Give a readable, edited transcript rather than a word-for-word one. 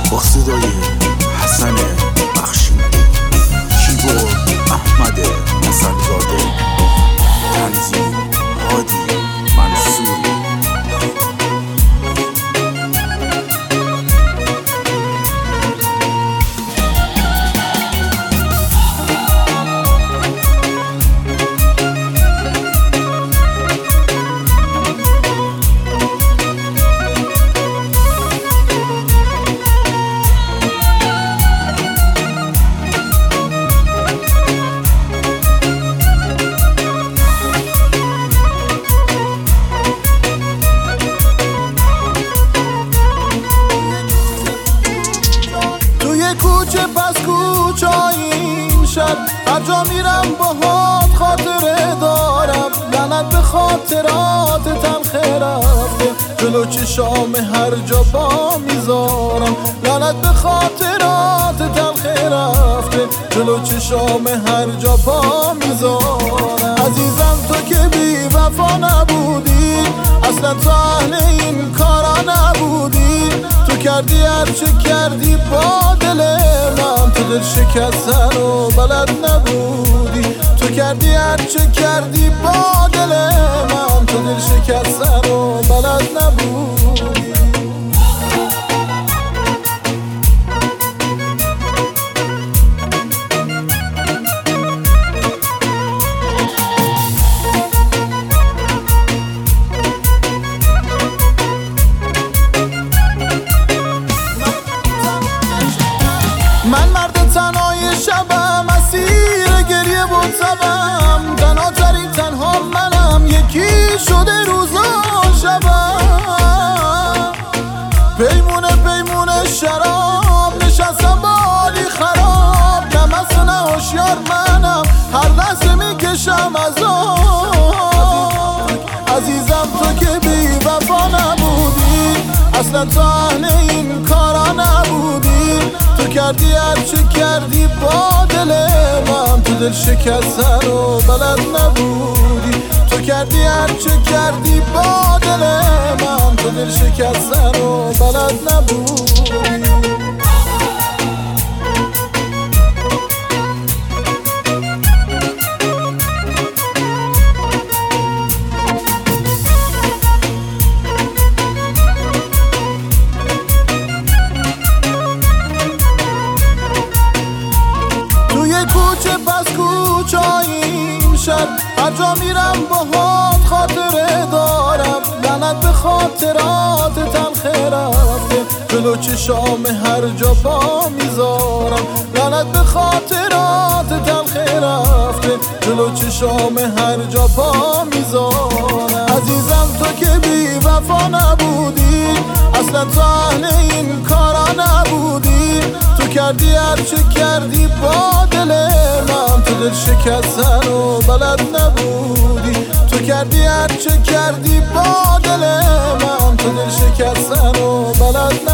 با صدای حسن بخشی، کیبورد احمد حسن‌زاده، تنظیم هادی منصوری. کوچه پس کوچای این شب هر جا میرم باهات خاطره دارم، لعنت به خاطرات تلخ رفته جلو چشام هر جا پا میذارم، لعنت به خاطرات تلخ رفته جلو چشام هر جا پا میذارم. عزیزم تو که بی وفا نبودی، اصلا تو اهل این کارا نبودی، تو کردی هرچه کردی با دل من، تو دل شکستن و بلد نبودی، تو کردی هرچه کردی با دل من، تو دل شکستن و بلد نبودی. من مرد تنهای شبم، اسیر گریه و تبم، تنهاترین تنها منم، یکی شده روزا شبم، پیمونه شراب نشستم بالی خراب، نمست و نه هوشیار منم، هر لحظه میکشم عذاب. عزیزم تو که بی وفا نبودی، اصلا تو اهل این کارا نبودی، تو کردی هرچه کردی با دل من، تو دل شکستن و بلد نبودی، تو کردی هرچه کردی با دل من، تو دل شکستن و بلد نبودی. کوچه پس کوچای این شب هر جا میرم باهات خاطره دارم، لعنت به خاطرات تلخ رفته جلو چشام هر جا پا میذارم، لعنت به خاطرات تلخ رفته جلو چشام هر جا پا میذارم. عزیزم تو که بی وفا نبودی، اصلا تو اهل این کارا نبودی، تو کردی هرچه کردی با دل من، تو دل شکستن و بلد نبودی، تو کردی هرچه کردی با دل من، تو دل شکستن و بلد